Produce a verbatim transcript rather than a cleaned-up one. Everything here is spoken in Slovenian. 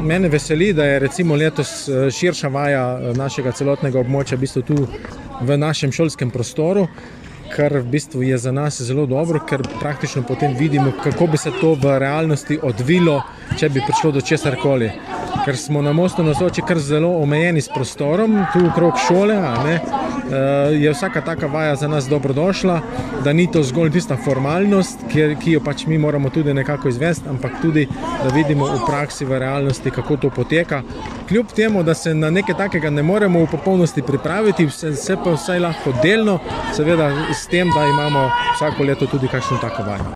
mene veseli, da je recimo letos širša vaja našega celotnega območja v bistvu tu v našem šolskem prostoru, kar v bistvu je za nas zelo dobro, ker praktično potem vidimo, kako bi se to v realnosti odvilo, če bi prišlo do česarkoli. Ker smo na Mostu na Soči kar zelo omejeni s prostorom, tu okrog šole, a ne, je vsaka taka vaja za nas dobrodošla, da ni to zgolj tista formalnost, ki jo pač mi moramo tudi nekako izvesti, ampak tudi, da vidimo v praksi, v realnosti, kako to poteka. Kljub temu, da se na nekaj takega ne moremo v popolnosti pripraviti, se pa vsaj lahko delno, seveda s tem, da imamo vsako leto tudi kakšno tako vajo.